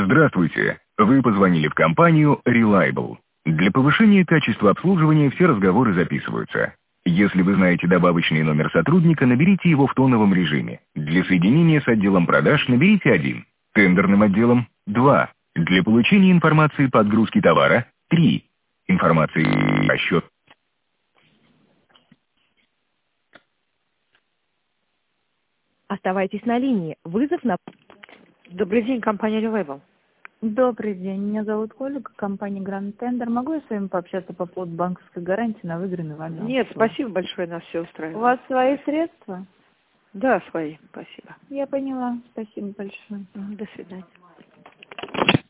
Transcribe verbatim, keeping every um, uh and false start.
Здравствуйте. Вы позвонили в компанию Reliable. Для повышения качества обслуживания все разговоры записываются. Если вы знаете добавочный номер сотрудника, наберите его в тоновом режиме. Для соединения с отделом продаж наберите один. Тендерным отделом – два. Для получения информации по отгрузке товара – три. Информации о счет. Оставайтесь на линии. Вызов на... Добрый день, компания Reliable. Добрый день, меня зовут Ольга, компания Grand Tender. Могу я с вами пообщаться по поводу банковской гарантии на выигранный вами? Нет, спасибо большое, нас все устраивает. У вас свои средства? Да, свои, спасибо. Я поняла, спасибо большое. До свидания.